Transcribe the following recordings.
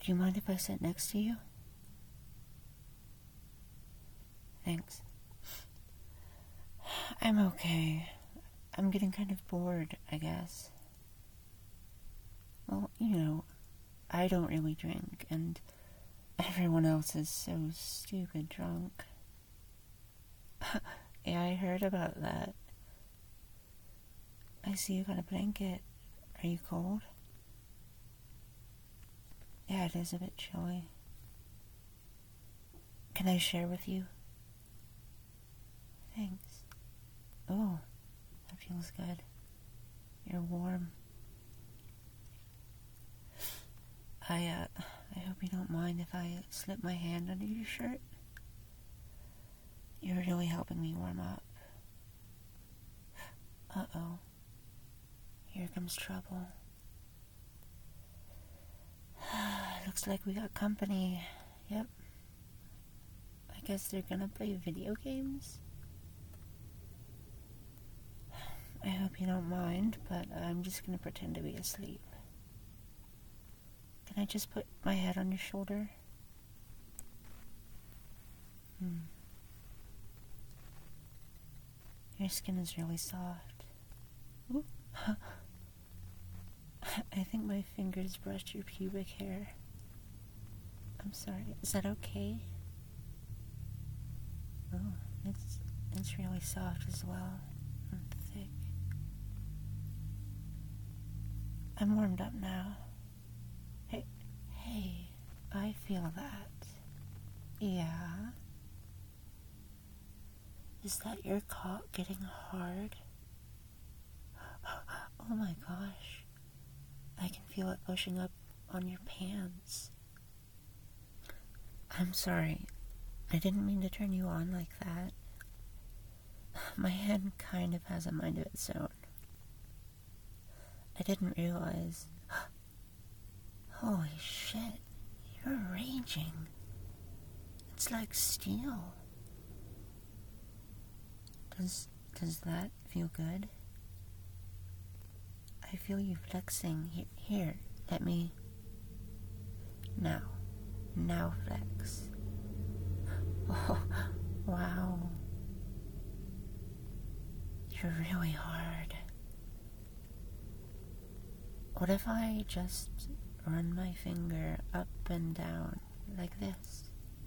you mind if I sit next to you? Thanks. I'm okay. I'm getting kind of bored, I guess. Well, you know, I don't really drink, and everyone else is so stupid drunk. Yeah, I heard about that. I see you got a blanket. Are you cold? Yeah, it is a bit chilly. Can I share with you? Thanks. Oh, that feels good. You're warm. I hope you don't mind if I slip my hand under your shirt. You're really helping me warm up. Uh-oh. Here comes trouble. Looks like we got company. Yep. I guess they're gonna play video games? I hope you don't mind, but I'm just gonna pretend to be asleep. Can I just put my head on your shoulder? Your skin is really soft. Ooh. I think my fingers brushed your pubic hair. I'm sorry. Is that okay? Oh, it's really soft as well. And thick. I'm warmed up now. Hey, I feel that. Yeah? Is that your cock getting hard? Oh my gosh. I can feel it pushing up on your pants. I'm sorry. I didn't mean to turn you on like that. My head kind of has a mind of its own. I didn't realize. Holy shit. You're raging. It's like steel. Does that feel good? I feel you flexing. Here, let me... Now flex. Oh, wow. You're really hard. What if I just run my finger up and down like this?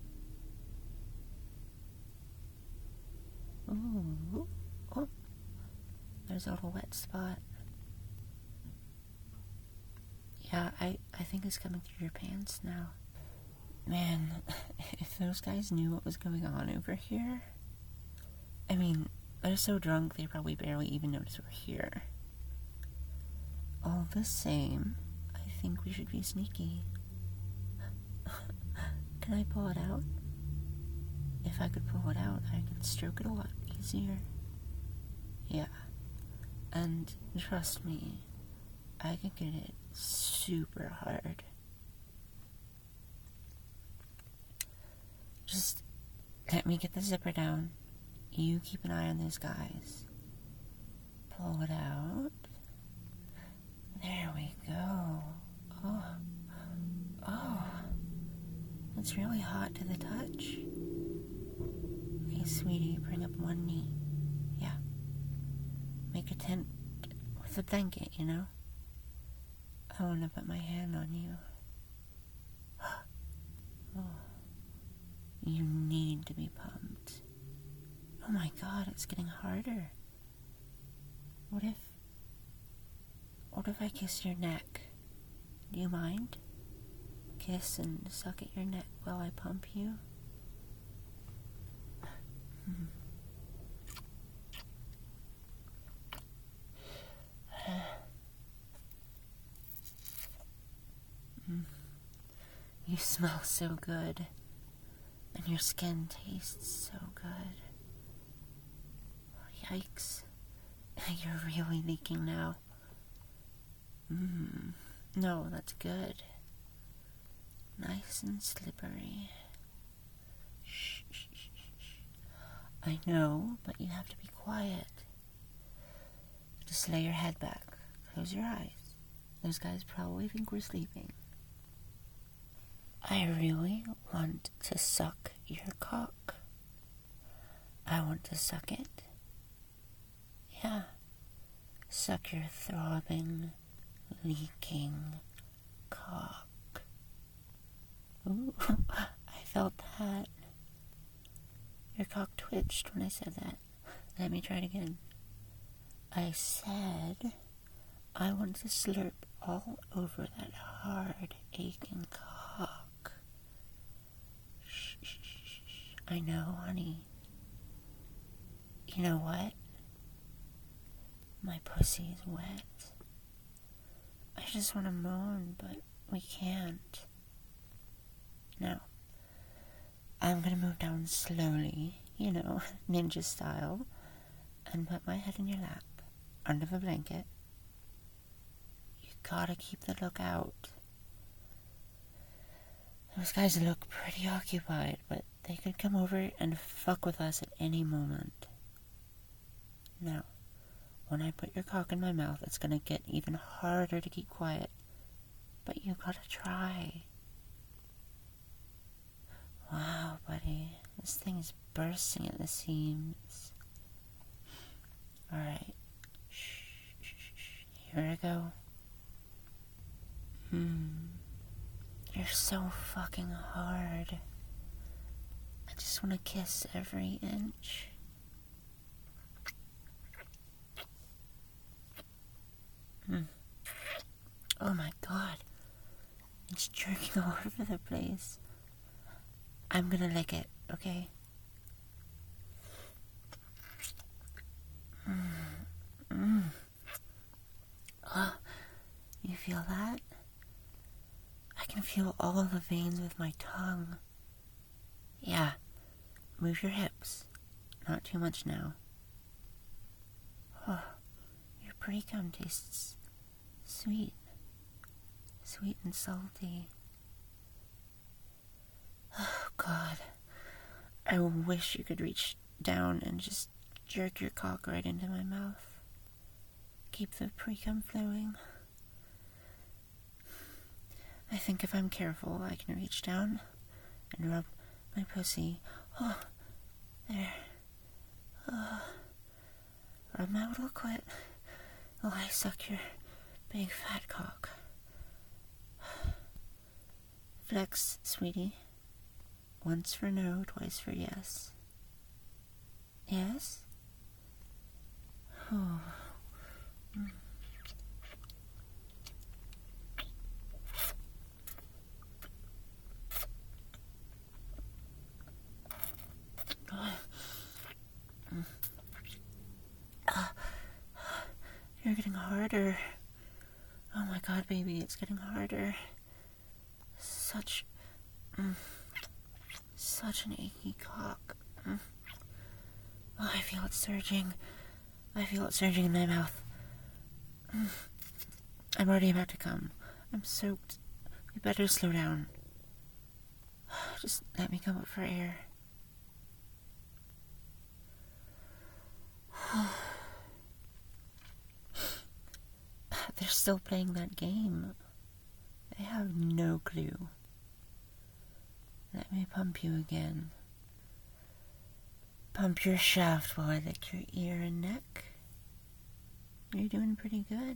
Ooh. Oh, there's a little wet spot. Yeah, I think it's coming through your pants now. Man, if those guys knew what was going on over here... I mean, they're so drunk they probably barely even notice we're here. All the same, I think we should be sneaky. Can I pull it out? If I could pull it out, I could stroke it a lot easier. Yeah. And trust me, I can get it super hard. Just let me get the zipper down. You keep an eye on those guys. Pull it out. There we go. Oh. It's really hot to the touch. Okay, sweetie, bring up one knee. Yeah. Make a tent with a blanket, you know? I want to put my hand on you. Oh. You need to be pumped. Oh my god, it's getting harder. What if I kiss your neck? Do you mind? Kiss and suck at your neck while I pump you? You smell so good, and your skin tastes so good. Yikes. You're really leaking now. No, that's good. Nice and slippery. Shh. I know, but you have to be quiet. Just lay your head back. Close your eyes. Those guys probably think we're sleeping. I really want to suck your cock. I want to suck it. Yeah. Suck your throbbing, leaking cock. Ooh, I felt that. Your cock twitched when I said that. Let me try it again. I said I want to slurp all over that hard, aching cock. Shh, shh, shh, shh. I know, honey. You know what? My pussy is wet. I just want to moan, but we can't. Now, I'm gonna move down slowly, ninja style, and put my head in your lap, under the blanket. You gotta keep the look out. Those guys look pretty occupied, but they could come over and fuck with us at any moment. Now, when I put your cock in my mouth, it's gonna get even harder to keep quiet. But you gotta try. Wow, buddy. This thing is bursting at the seams. Alright. Shh, shh, shh. Here I go. You're so fucking hard. I just want to kiss every inch. Oh my god. It's jerking all over the place. I'm gonna lick it, okay? Oh, you feel that? I can feel all of the veins with my tongue. Yeah, move your hips. Not too much now. Oh, your pre-cum tastes sweet. Sweet and salty. Oh, God. I wish you could reach down and just jerk your cock right into my mouth. Keep the pre-cum flowing. I think if I'm careful, I can reach down and rub my pussy. Oh, there. Rub my little clit while I suck your big fat cock. Flex, sweetie. Once for no, twice for yes. Yes? Oh. You're getting harder. Oh my god, baby, it's getting harder. Such an achy cock. Oh, I feel it surging. I feel it surging in my mouth. I'm already about to come. I'm soaked. We better slow down. Just let me come up for air. They're still playing that game. They have no clue. Let me pump you again. Pump your shaft while I lick your ear and neck. You're doing pretty good.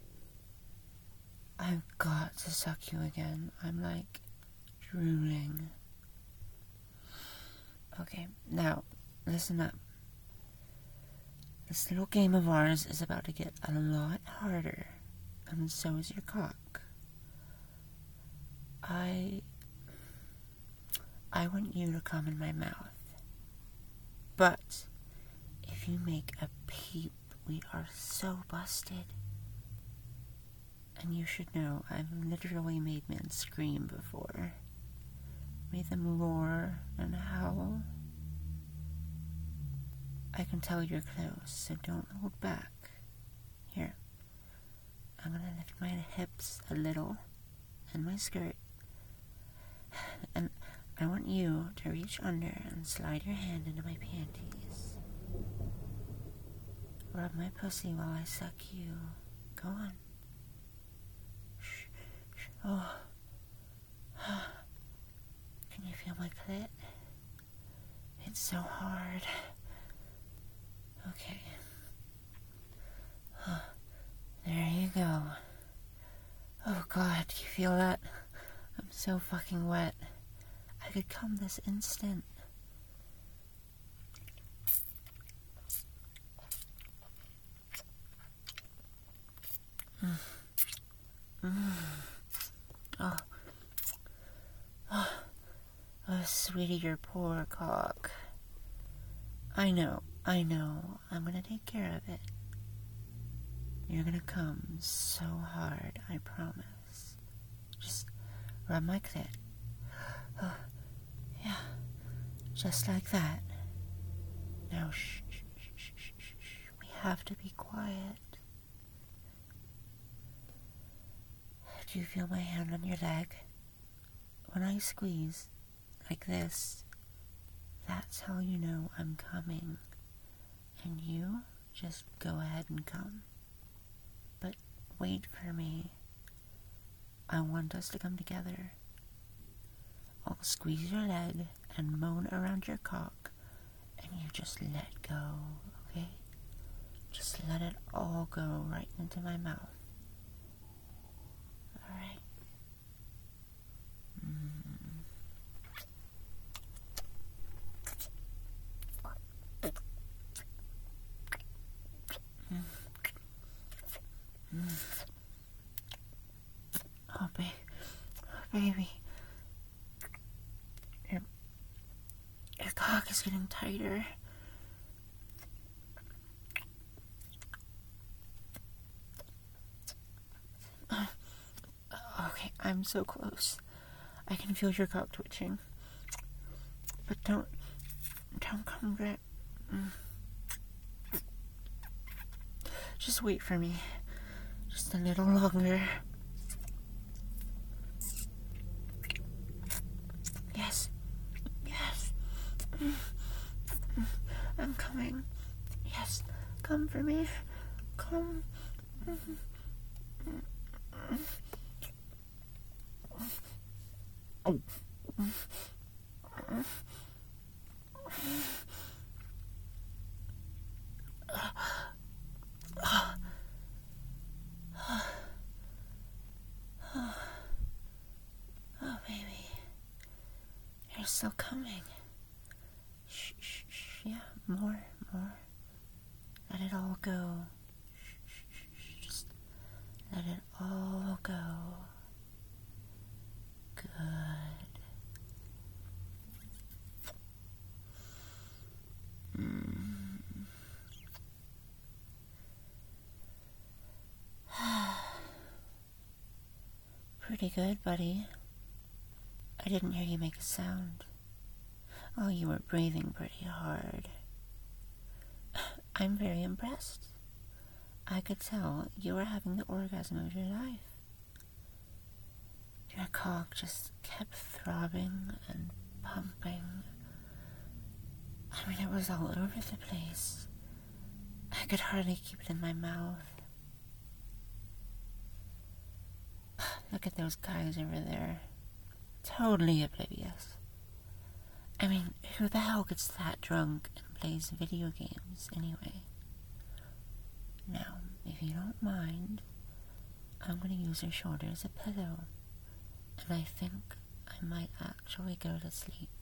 I've got to suck you again. I'm like drooling. Okay, now, listen up. This little game of ours is about to get a lot harder, and so is your cock. I want you to come in my mouth. But if you make a peep, we are so busted. And you should know, I've literally made men scream before. Made them roar and howl. I can tell you're close, so don't hold back. Here, I'm gonna lift my hips a little, and my skirt. And I want you to reach under and slide your hand into my panties. Rub my pussy while I suck you. Go on. Shh, shh. Oh. It's so hard. Okay. There you go. Oh God, do you feel that? I'm so fucking wet. I could come this instant. Oh, sweetie, your poor cock. I know. I'm gonna take care of it. You're gonna come so hard, I promise. Just rub my clit. Oh, yeah. Just like that. Now, shh. We have to be quiet. Do you feel my hand on your leg? When I squeeze, like this, that's how you know I'm coming. And you just go ahead and come. But wait for me. I want us to come together. I'll squeeze your leg and moan around your cock, and you just let go, okay? Just let it all go right into my mouth. Alright? Oh, baby. Your cock is getting tighter. Okay, I'm so close. I can feel your cock twitching. But don't come back. Just wait for me. Just a little longer. Yes. I'm coming. Yes, come for me. Come. Oh. Oh, baby. You're still coming. Shh. Yeah, more. Let it all go. Shh. Just let it all go. Good. Pretty good, buddy. I didn't hear you make a sound. Oh, you were breathing pretty hard. I'm very impressed. I could tell you were having the orgasm of your life. Your cock just kept throbbing and pumping. I mean, it was all over the place. I could hardly keep it in my mouth. Look at those guys over there. Totally oblivious. I mean, who the hell gets that drunk and plays video games anyway? Now, if you don't mind, I'm going to use your shoulder as a pillow. And I think I might actually go to sleep.